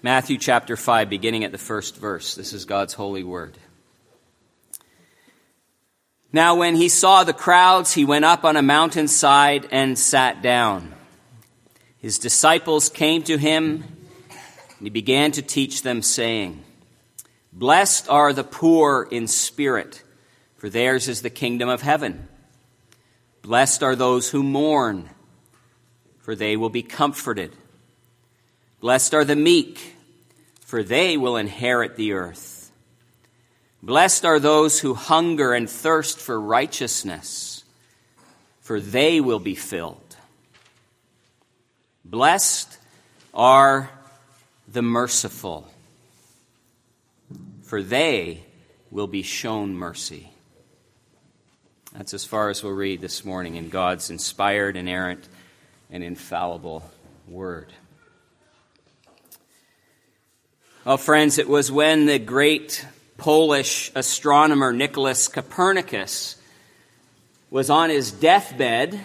Matthew chapter 5, beginning at the first verse. This is God's holy word. Now when he saw the crowds, he went up on a mountainside and sat down. His disciples came to him, and he began to teach them, saying, Blessed are the poor in spirit, for theirs is the kingdom of heaven. Blessed are those who mourn, for they will be comforted. Blessed are the meek, for they will inherit the earth. Blessed are those who hunger and thirst for righteousness, for they will be filled. Blessed are the merciful, for they will be shown mercy. That's as far as we'll read this morning in God's inspired, inerrant, and infallible word. Well, friends, it was when the great Polish astronomer Nicholas Copernicus was on his deathbed,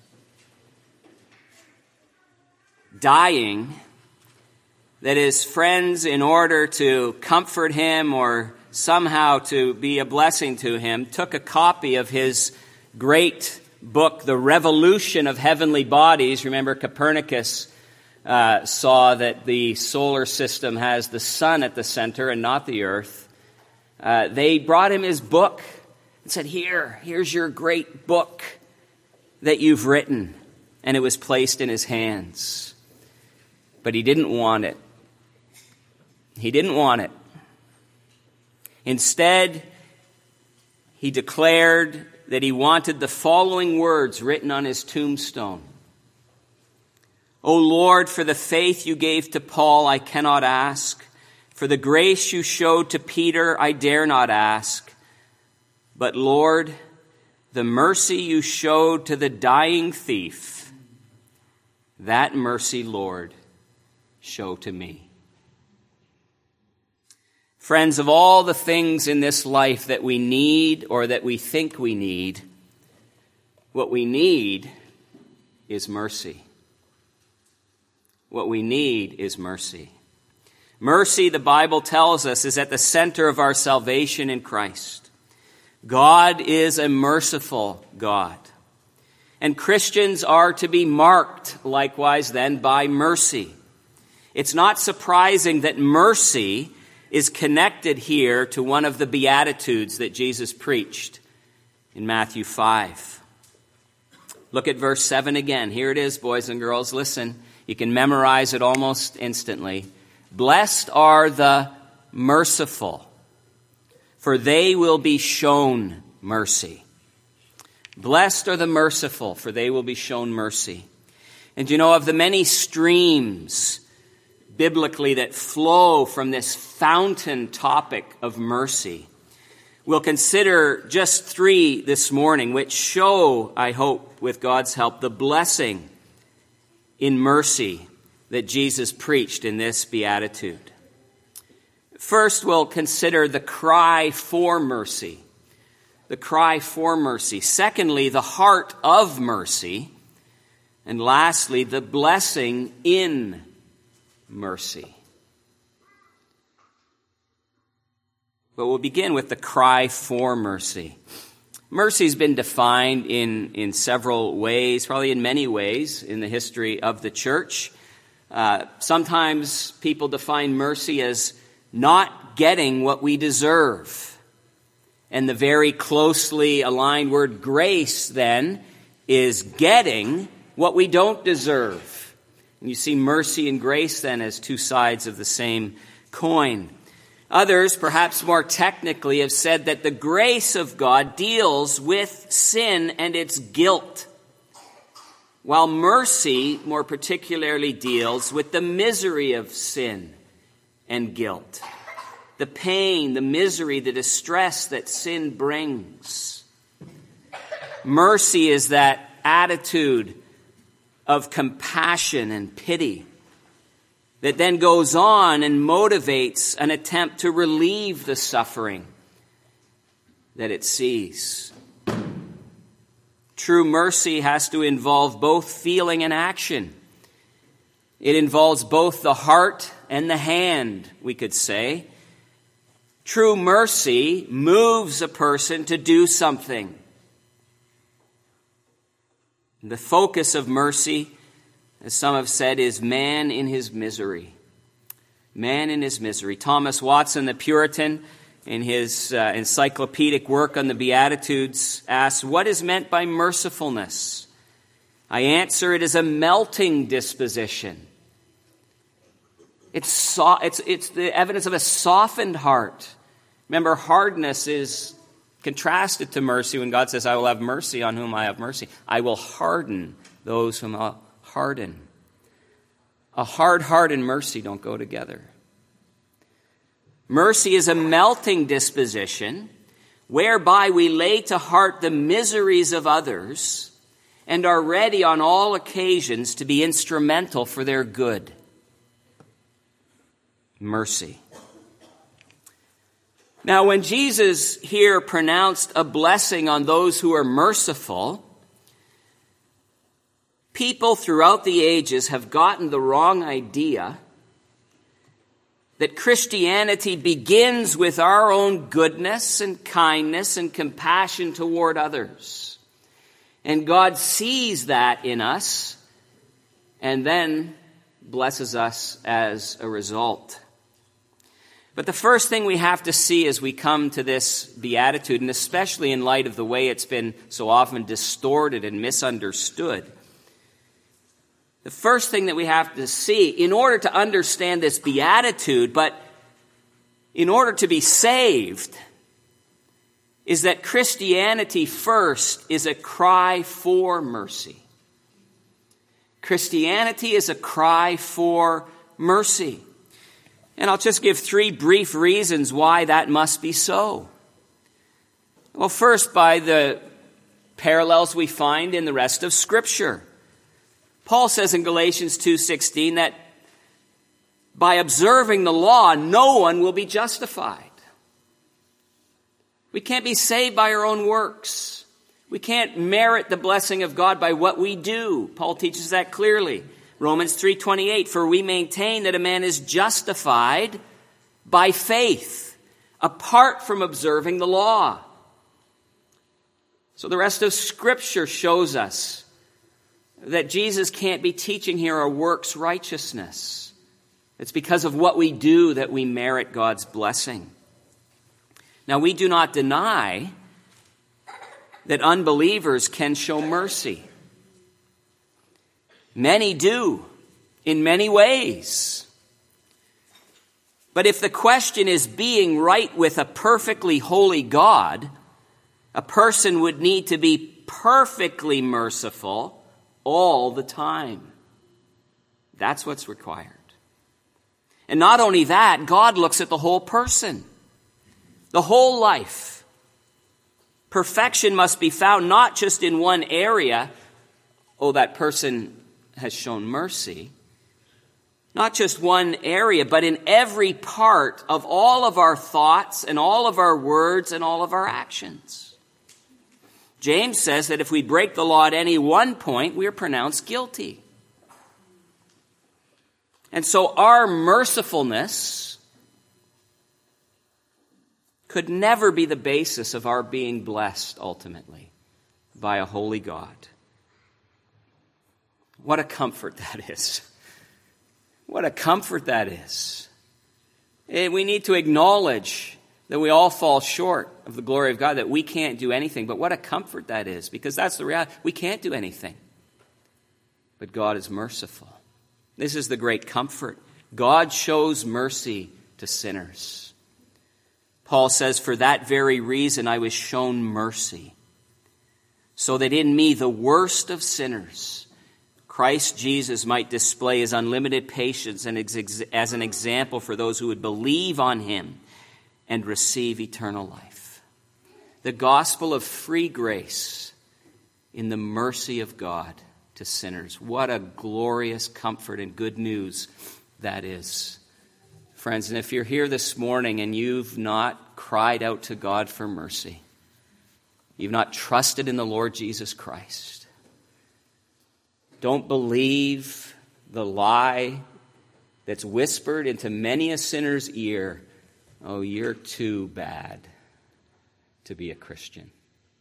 dying, that his friends, in order to comfort him or somehow to be a blessing to him, took a copy of his great book, The Revolution of Heavenly Bodies. Remember, Copernicus saw that the solar system has the sun at the center and not the earth. They brought him his book and said, here's your great book that you've written. And it was placed in his hands. But he didn't want it. He didn't want it. Instead, he declared that he wanted the following words written on his tombstone. O Lord, for the faith you gave to Paul, I cannot ask. For the grace you showed to Peter, I dare not ask. But Lord, the mercy you showed to the dying thief, that mercy, Lord, show to me. Friends, of all the things in this life that we need or that we think we need, what we need is mercy. What we need is mercy. Mercy, the Bible tells us, is at the center of our salvation in Christ. God is a merciful God. And Christians are to be marked, likewise, then, by mercy. It's not surprising that mercy is connected here to one of the Beatitudes that Jesus preached in Matthew 5. Look at verse 7 again. Here it is, boys and girls. Listen. You can memorize it almost instantly. Blessed are the merciful, for they will be shown mercy. Blessed are the merciful, for they will be shown mercy. And you know, of the many streams biblically that flow from this fountain topic of mercy, we'll consider just 3 this morning, which show, I hope, with God's help, the blessing in mercy that Jesus preached in this beatitude. First, we'll consider the cry for mercy. The cry for mercy. Secondly, the heart of mercy. And lastly, the blessing in mercy. But we'll begin with the cry for mercy. Mercy's been defined in several ways, probably in many ways in the history of the church. Sometimes people define mercy as not getting what we deserve. And the very closely aligned word grace, then, is getting what we don't deserve. And you see mercy and grace, then, as 2 sides of the same coin. Others, perhaps more technically, have said that the grace of God deals with sin and its guilt, while mercy more particularly deals with the misery of sin and guilt, the pain, the misery, the distress that sin brings. Mercy is that attitude of compassion and pity that then goes on and motivates an attempt to relieve the suffering that it sees. True mercy has to involve both feeling and action. It involves both the heart and the hand, we could say. True mercy moves a person to do something. The focus of mercy, as some have said, is man in his misery. Man in his misery. Thomas Watson, the Puritan, in his encyclopedic work on the Beatitudes, asks, what is meant by mercifulness? I answer, it is a melting disposition. It's the evidence of a softened heart. Remember, hardness is contrasted to mercy when God says, I will have mercy on whom I have mercy. I will harden those whom I'll harden. A hard heart and mercy don't go together. Mercy is a melting disposition whereby we lay to heart the miseries of others and are ready on all occasions to be instrumental for their good. Mercy. Now, when Jesus here pronounced a blessing on those who are merciful, people throughout the ages have gotten the wrong idea that Christianity begins with our own goodness and kindness and compassion toward others. And God sees that in us and then blesses us as a result. But the first thing we have to see as we come to this beatitude, and especially in light of the way it's been so often distorted and misunderstood, the first thing that we have to see, in order to understand this beatitude, but in order to be saved, is that Christianity first is a cry for mercy. Christianity is a cry for mercy. And I'll just give 3 brief reasons why that must be so. Well, first, by the parallels we find in the rest of Scripture. Paul says in Galatians 2:16 that by observing the law, no one will be justified. We can't be saved by our own works. We can't merit the blessing of God by what we do. Paul teaches that clearly. Romans 3:28, for we maintain that a man is justified by faith, apart from observing the law. So the rest of Scripture shows us that Jesus can't be teaching here a works righteousness. It's because of what we do that we merit God's blessing. Now, we do not deny that unbelievers can show mercy. Many do, in many ways. But if the question is being right with a perfectly holy God, a person would need to be perfectly merciful all the time. That's what's required. And not only that, God looks at the whole person, the whole life. Perfection must be found not just in one area. Oh, that person has shown mercy. Not just one area, but in every part of all of our thoughts and all of our words and all of our actions. James says that if we break the law at any one point, we are pronounced guilty. And so our mercifulness could never be the basis of our being blessed ultimately by a holy God. What a comfort that is. What a comfort that is. We need to acknowledge that we all fall short of the glory of God, that we can't do anything. But what a comfort that is, because that's the reality. We can't do anything. But God is merciful. This is the great comfort. God shows mercy to sinners. Paul says, for that very reason I was shown mercy, so that in me, the worst of sinners, Christ Jesus might display his unlimited patience and as an example for those who would believe on him and receive eternal life. The gospel of free grace in the mercy of God to sinners. What a glorious comfort and good news that is. Friends, and if you're here this morning and you've not cried out to God for mercy, you've not trusted in the Lord Jesus Christ, don't believe the lie that's whispered into many a sinner's ear, oh, you're too bad to be a Christian.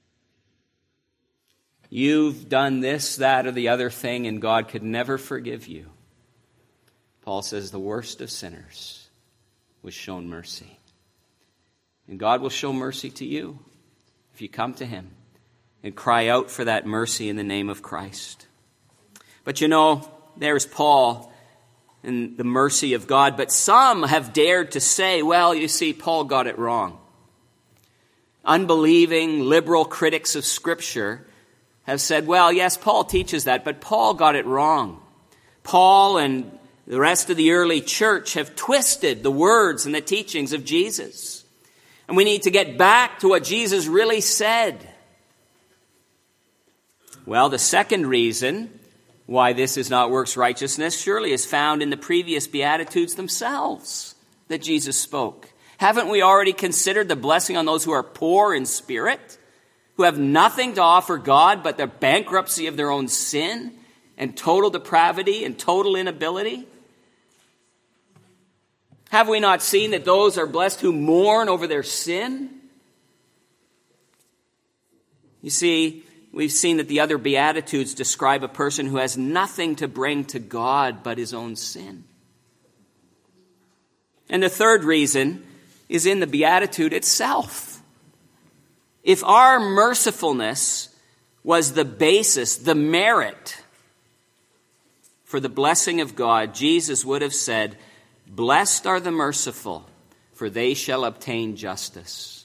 You've done this, that, or the other thing, and God could never forgive you. Paul says the worst of sinners was shown mercy. And God will show mercy to you if you come to him and cry out for that mercy in the name of Christ. But there's Paul and the mercy of God. But some have dared to say, well, you see, Paul got it wrong. Unbelieving, liberal critics of Scripture have said, well, yes, Paul teaches that, but Paul got it wrong. Paul and the rest of the early church have twisted the words and the teachings of Jesus. And we need to get back to what Jesus really said. Well, the second reason why this is not works righteousness surely is found in the previous Beatitudes themselves that Jesus spoke. Haven't we already considered the blessing on those who are poor in spirit, who have nothing to offer God but the bankruptcy of their own sin and total depravity and total inability? Have we not seen that those are blessed who mourn over their sin? You see, we've seen that the other Beatitudes describe a person who has nothing to bring to God but his own sin. And the third reason is in the Beatitude itself. If our mercifulness was the basis, the merit for the blessing of God, Jesus would have said, "Blessed are the merciful, for they shall obtain justice."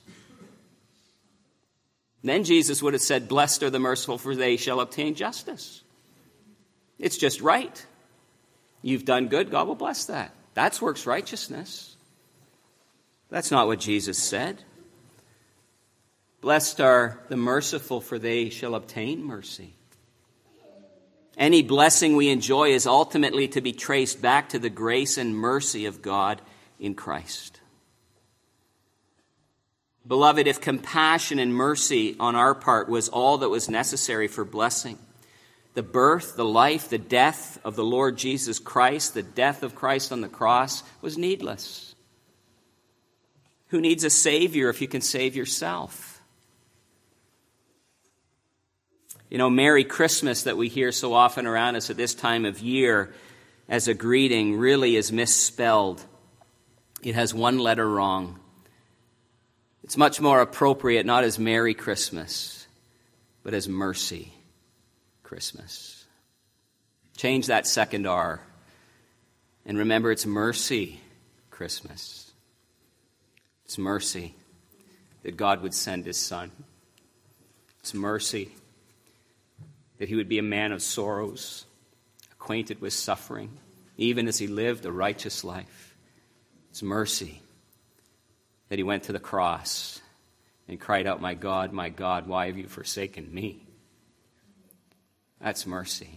Then Jesus would have said, "Blessed are the merciful, for they shall obtain justice." It's just right. You've done good, God will bless that. That's works righteousness. That's not what Jesus said. Blessed are the merciful, for they shall obtain mercy. Any blessing we enjoy is ultimately to be traced back to the grace and mercy of God in Christ. Beloved, if compassion and mercy on our part was all that was necessary for blessing, the birth, the life, the death of the Lord Jesus Christ, the death of Christ on the cross, was needless. Who needs a Savior if you can save yourself? Merry Christmas that we hear so often around us at this time of year as a greeting really is misspelled. It has one letter wrong. It's much more appropriate not as Merry Christmas, but as Mercy Christmas. Change that second R. And remember, it's Mercy Christmas. It's mercy that God would send his Son. It's mercy that he would be a man of sorrows, acquainted with suffering, even as he lived a righteous life. It's mercy that he went to the cross and cried out, my God, why have you forsaken me?" That's mercy.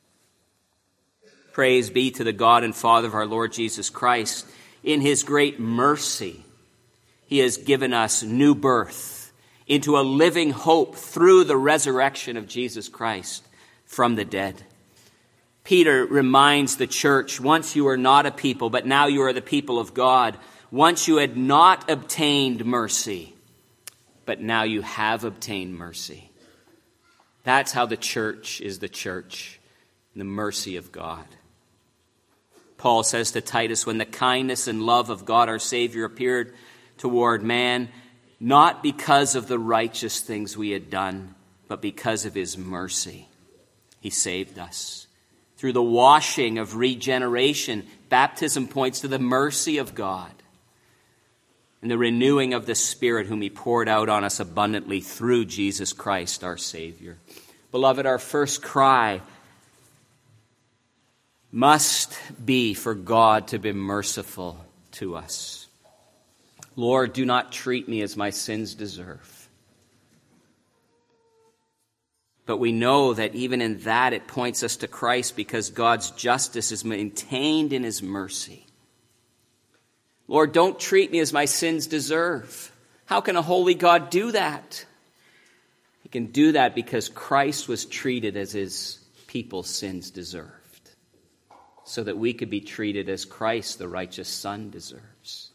Praise be to the God and Father of our Lord Jesus Christ. In his great mercy, he has given us new birth into a living hope through the resurrection of Jesus Christ from the dead. Peter reminds the church, once you were not a people, but now you are the people of God. Once you had not obtained mercy, but now you have obtained mercy. That's how the church is the church, the mercy of God. Paul says to Titus, when the kindness and love of God our Savior appeared toward man, not because of the righteous things we had done, but because of his mercy, he saved us. Through the washing of regeneration, baptism points to the mercy of God and the renewing of the Spirit whom he poured out on us abundantly through Jesus Christ our Savior. Beloved, our first cry must be for God to be merciful to us. Lord, do not treat me as my sins deserve. But we know that even in that it points us to Christ because God's justice is maintained in his mercy. Lord, don't treat me as my sins deserve. How can a holy God do that? He can do that because Christ was treated as his people's sins deserved. so that we could be treated as Christ, the righteous Son, deserves.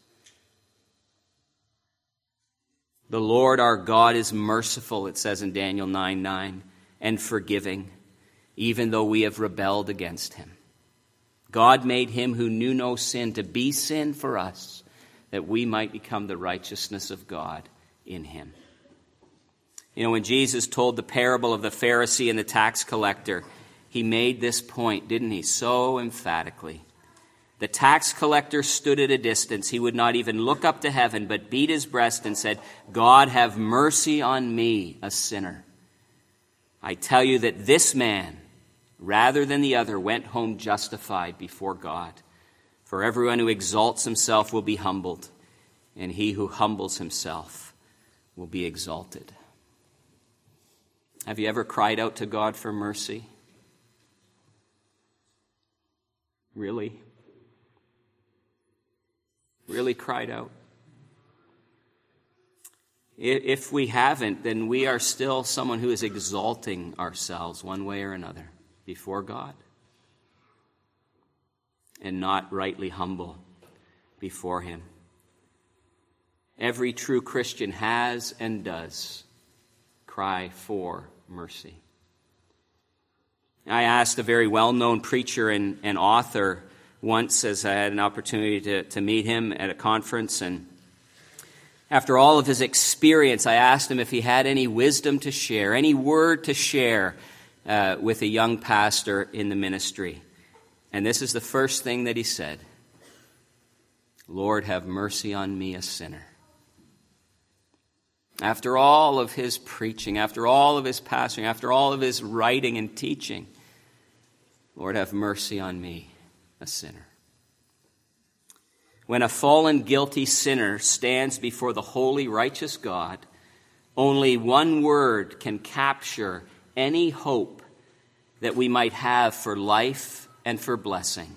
The Lord our God is merciful, it says in Daniel 9:9, and forgiving, even though we have rebelled against him. God made him who knew no sin to be sin for us, that we might become the righteousness of God in him. You know, when Jesus told the parable of the Pharisee and the tax collector, he made this point, didn't he, so emphatically. The tax collector stood at a distance. He would not even look up to heaven, but beat his breast and said, God, have mercy on me, a sinner. I tell you that this man, rather than the other, went home justified before God. For everyone who exalts himself will be humbled, and he who humbles himself will be exalted. Have you ever cried out to God for mercy? Really? Really cried out? If we haven't, then we are still someone who is exalting ourselves one way or another before God, and not rightly humble before him. Every true Christian has and does cry for mercy. I asked a very well-known preacher and author once, as I had an opportunity to meet him at a conference, and after all of his experience, I asked him if he had any wisdom to share, any word to share with a young pastor in the ministry. And this is the first thing that he said: Lord, have mercy on me, a sinner. After all of his preaching, after all of his pastoring, after all of his writing and teaching, Lord, have mercy on me, a sinner. When a fallen, guilty sinner stands before the holy, righteous God, only one word can capture any hope that we might have for life and for blessing: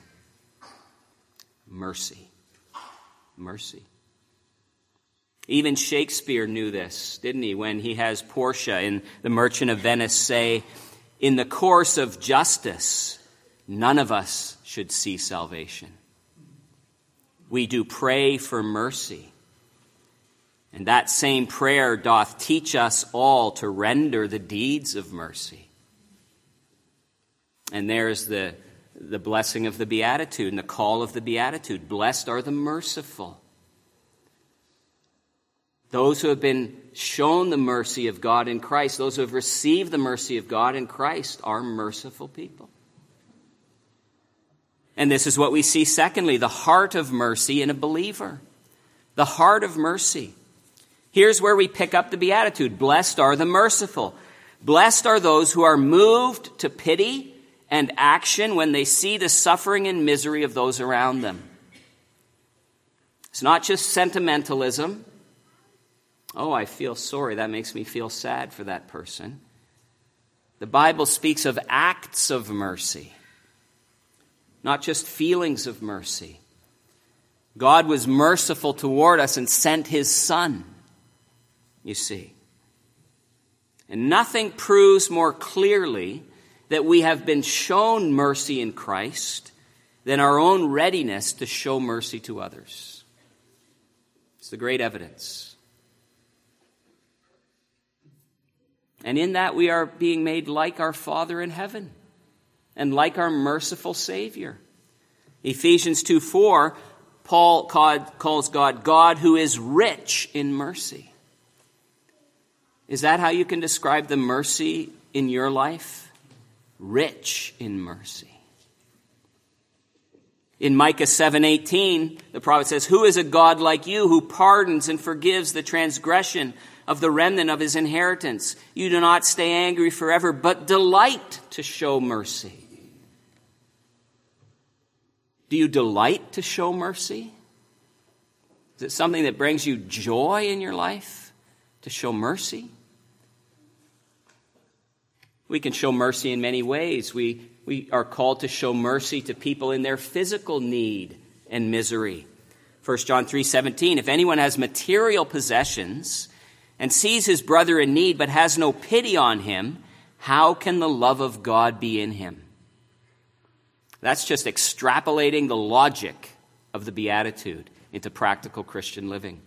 mercy. Mercy. Even Shakespeare knew this, didn't he, when he has Portia in The Merchant of Venice say, in the course of justice, none of us should see salvation. We do pray for mercy, and that same prayer doth teach us all to render the deeds of mercy. And there's the blessing of the Beatitude and the call of the Beatitude. Blessed are the merciful. Those who have been shown the mercy of God in Christ, those who have received the mercy of God in Christ, are merciful people. And this is what we see, secondly, the heart of mercy in a believer. The heart of mercy. Here's where we pick up the Beatitude. Blessed are the merciful. Blessed are those who are moved to pity and action when they see the suffering and misery of those around them. It's not just sentimentalism. Oh, I feel sorry. That makes me feel sad for that person. The Bible speaks of acts of mercy, not just feelings of mercy. God was merciful toward us and sent his Son, you see. And nothing proves more clearly that we have been shown mercy in Christ than our own readiness to show mercy to others. It's the great evidence. And in that we are being made like our Father in heaven and like our merciful Savior. Ephesians 2:4, Paul calls God, God who is rich in mercy. Is that how you can describe the mercy in your life? Rich in mercy. In Micah 7:18, the prophet says, who is a God like you who pardons and forgives the transgression of the remnant of his inheritance? You do not stay angry forever, but delight to show mercy. Do you delight to show mercy? Is it something that brings you joy in your life to show mercy? We can show mercy in many ways. We are called to show mercy to people in their physical need and misery. 1 John 3:17, if anyone has material possessions and sees his brother in need but has no pity on him, how can the love of God be in him? That's just extrapolating the logic of the Beatitude into practical Christian living.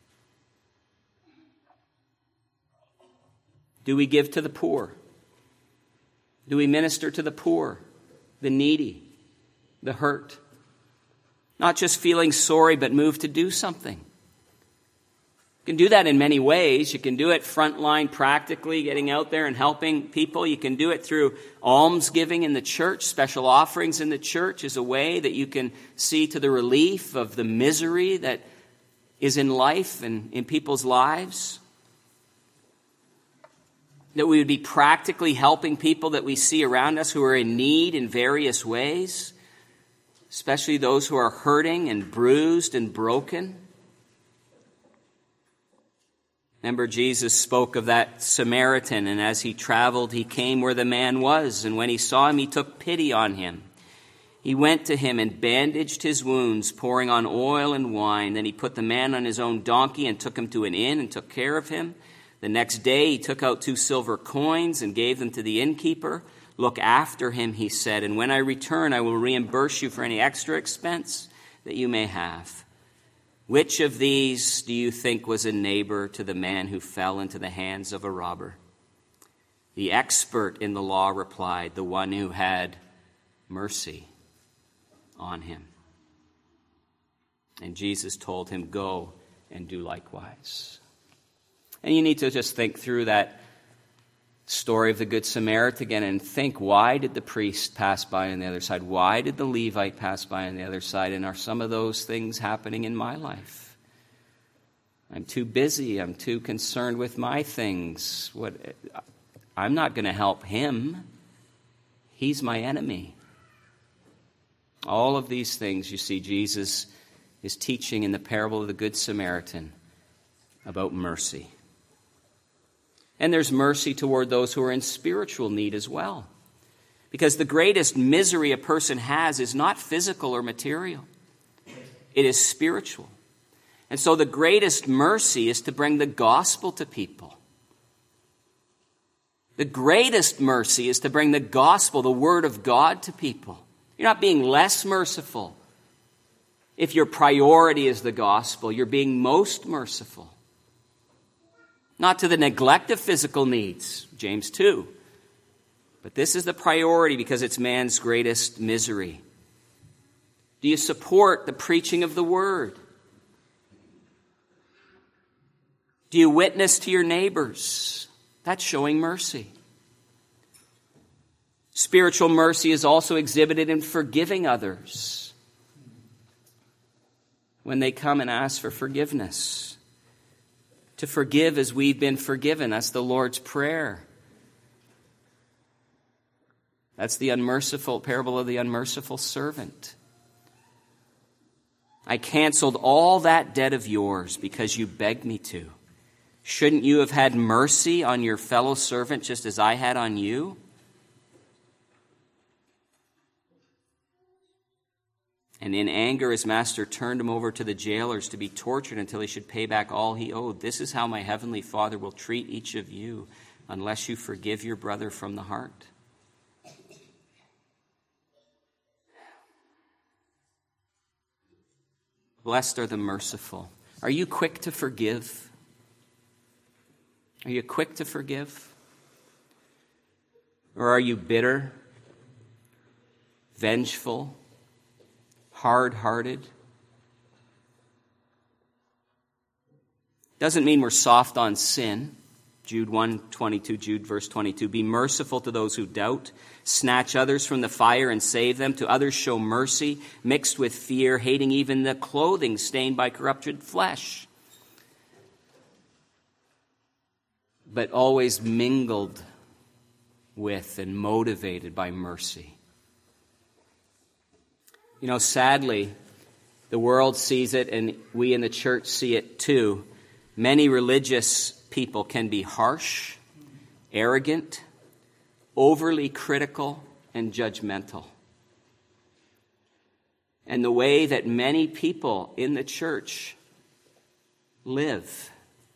Do we give to the poor? Do we minister to the poor, the needy, the hurt? Not just feeling sorry, but moved to do something. You can do that in many ways. You can do it frontline practically, getting out there and helping people. You can do it through almsgiving in the church. Special offerings in the church is a way that you can see to the relief of the misery that is in life and in people's lives. That we would be practically helping people that we see around us who are in need in various ways, especially those who are hurting and bruised and broken. Remember, Jesus spoke of that Samaritan, and as he traveled, he came where the man was, and when he saw him, he took pity on him. He went to him and bandaged his wounds, pouring on oil and wine. Then he put the man on his own donkey and took him to an inn and took care of him. The next day he took out 2 silver coins and gave them to the innkeeper. Look after him, he said, and when I return, I will reimburse you for any extra expense that you may have. Which of these do you think was a neighbor to the man who fell into the hands of a robber? The expert in the law replied, the one who had mercy on him. And Jesus told him, go and do likewise. And you need to just think through that story of the Good Samaritan again and think, why did the priest pass by on the other side? Why did the Levite pass by on the other side? And are some of those things happening in my life? I'm too busy. I'm too concerned with my things. I'm not going to help him. He's my enemy. All of these things, you see, Jesus is teaching in the parable of the Good Samaritan about mercy. And there's mercy toward those who are in spiritual need as well. Because the greatest misery a person has is not physical or material. It is spiritual. And so the greatest mercy is to bring the gospel to people. The greatest mercy is to bring the gospel, the word of God, to people. You're not being less merciful. If your priority is the gospel, you're being most merciful. Not to the neglect of physical needs, James 2. But this is the priority because it's man's greatest misery. Do you support the preaching of the word? Do you witness to your neighbors? That's showing mercy. Spiritual mercy is also exhibited in forgiving others when they come and ask for forgiveness. To forgive as we've been forgiven. That's the Lord's Prayer. That's the unmerciful parable of the unmerciful servant. I canceled all that debt of yours because you begged me to. Shouldn't you have had mercy on your fellow servant just as I had on you? And in anger, his master turned him over to the jailers to be tortured until he should pay back all he owed. This is how my heavenly Father will treat each of you unless you forgive your brother from the heart. Blessed are the merciful. Are you quick to forgive? Are you quick to forgive? Or are you bitter, vengeful, hard-hearted? Doesn't mean we're soft on sin. Jude 1:22, Jude verse 22. Be merciful to those who doubt. Snatch others from the fire and save them. To others show mercy, mixed with fear, hating even the clothing stained by corrupted flesh. But always mingled with and motivated by mercy. You know, sadly, the world sees it and we in the church see it too. Many religious people can be harsh, arrogant, overly critical, and judgmental. And the way that many people in the church live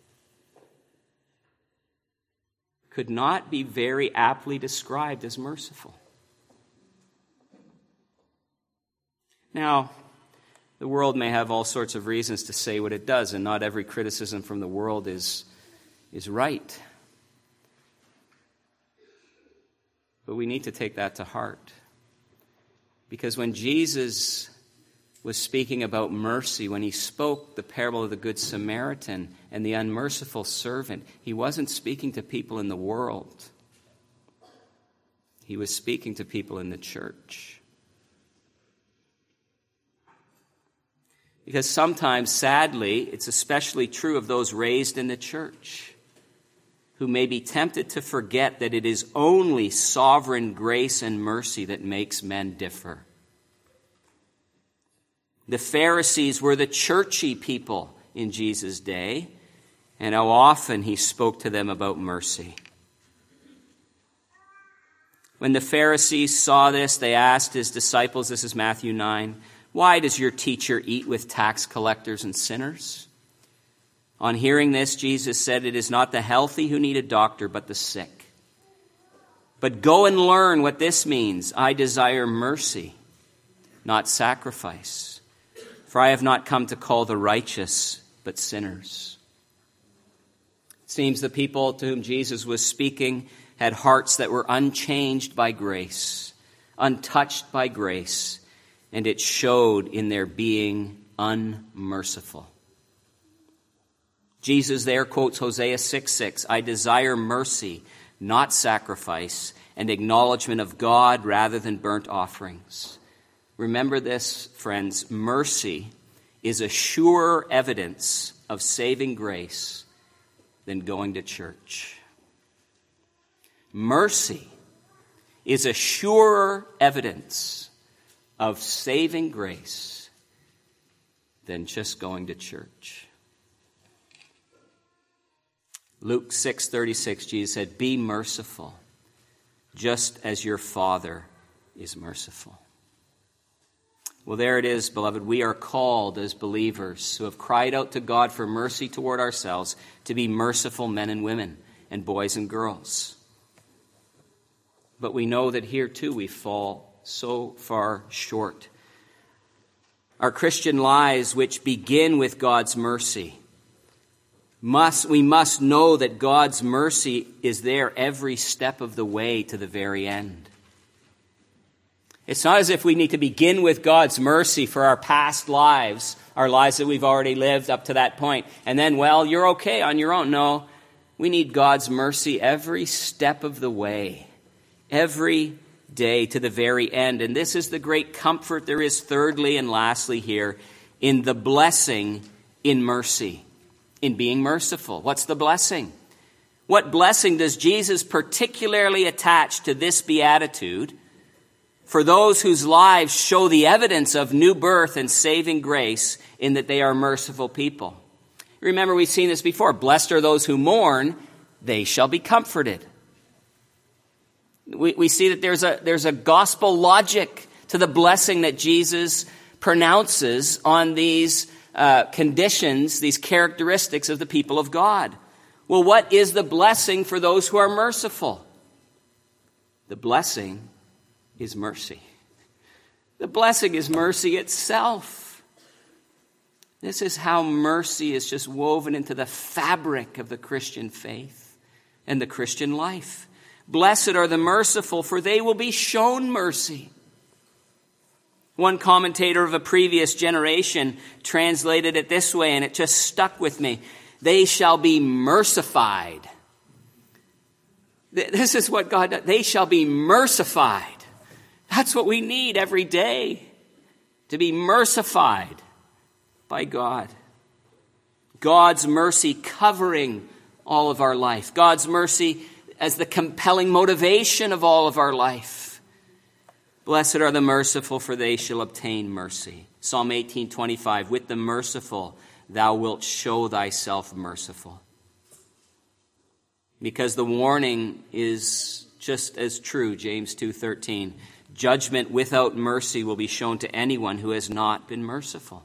could not be very aptly described as merciful. Now, the world may have all sorts of reasons to say what it does, and not every criticism from the world is right. But we need to take that to heart. Because when Jesus was speaking about mercy, when he spoke the parable of the Good Samaritan and the unmerciful servant, he wasn't speaking to people in the world. He was speaking to people in the church. Because sometimes, sadly, it's especially true of those raised in the church, who may be tempted to forget that it is only sovereign grace and mercy that makes men differ. The Pharisees were the churchy people in Jesus' day, and how often he spoke to them about mercy. When the Pharisees saw this, they asked his disciples, this is Matthew 9, "Why does your teacher eat with tax collectors and sinners?" On hearing this, Jesus said, "It is not the healthy who need a doctor, but the sick. But go and learn what this means. I desire mercy, not sacrifice. For I have not come to call the righteous, but sinners." It seems the people to whom Jesus was speaking had hearts that were unchanged by grace, untouched by grace, and it showed in their being unmerciful. Jesus there quotes Hosea 6:6, "I desire mercy, not sacrifice, and acknowledgement of God rather than burnt offerings." Remember this, friends, mercy is a surer evidence of saving grace than going to church. Mercy is a surer evidence of saving grace than just going to church. Luke 6:36, Jesus said, "Be merciful, just as your Father is merciful." Well, there it is, beloved. We are called as believers who have cried out to God for mercy toward ourselves to be merciful men and women and boys and girls. But we know that here too we fall so far short. Our Christian lives, which begin with God's mercy, we must know that God's mercy is there every step of the way to the very end. It's not as if we need to begin with God's mercy for our past lives, our lives that we've already lived up to that point, and then, well, you're okay on your own. No, we need God's mercy every step of the way, every day to the very end. And this is the great comfort there is, thirdly and lastly here, in the blessing in mercy. In being merciful. What's the blessing? What blessing does Jesus particularly attach to this beatitude for those whose lives show the evidence of new birth and saving grace in that they are merciful people? Remember, we've seen this before. Blessed are those who mourn, they shall be comforted. We see that there's a gospel logic to the blessing that Jesus pronounces on these conditions, these characteristics of the people of God. Well, what is the blessing for those who are merciful? The blessing is mercy. The blessing is mercy itself. This is how mercy is just woven into the fabric of the Christian faith and the Christian life. Blessed are the merciful, for they will be shown mercy. One commentator of a previous generation translated it this way, and it just stuck with me. They shall be mercified. This is what God does. They shall be mercified. That's what we need every day, to be mercified by God. God's mercy covering all of our life. God's mercy as the compelling motivation of all of our life. Blessed are the merciful, for they shall obtain mercy. Psalm 18:25, with the merciful thou wilt show thyself merciful. Because the warning is just as true, James 2:13. Judgment without mercy will be shown to anyone who has not been merciful.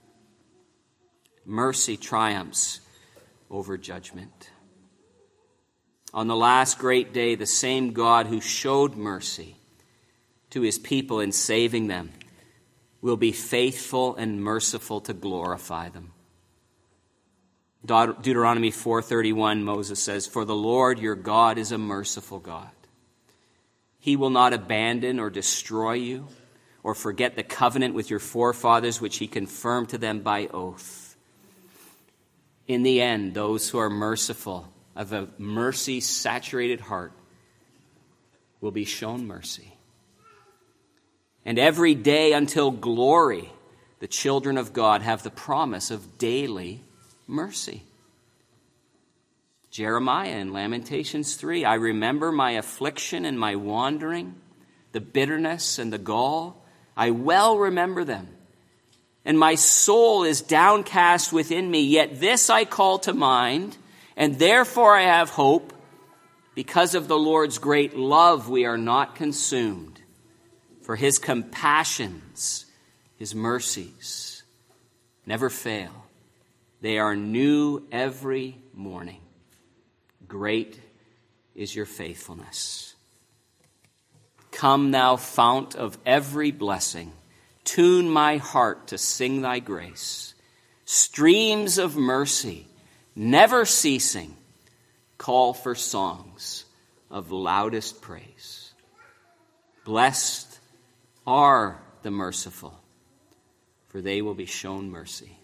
Mercy triumphs over judgment. On the last great day, the same God who showed mercy to his people in saving them will be faithful and merciful to glorify them. Deuteronomy 4:31, Moses says, "For the Lord your God is a merciful God. He will not abandon or destroy you or forget the covenant with your forefathers, which he confirmed to them by oath." In the end, those who are merciful, of a mercy-saturated heart, will be shown mercy. And every day until glory, the children of God have the promise of daily mercy. Jeremiah in Lamentations 3, "I remember my affliction and my wandering, the bitterness and the gall. I well remember them. And my soul is downcast within me. Yet this I call to mind, and therefore I have hope. Because of the Lord's great love, we are not consumed. For his compassions, his mercies, never fail. They are new every morning. Great is your faithfulness. Come, thou fount of every blessing. Tune my heart to sing thy grace. Streams of mercy, never ceasing, call for songs of loudest praise. Blessed are the merciful, for they will be shown mercy.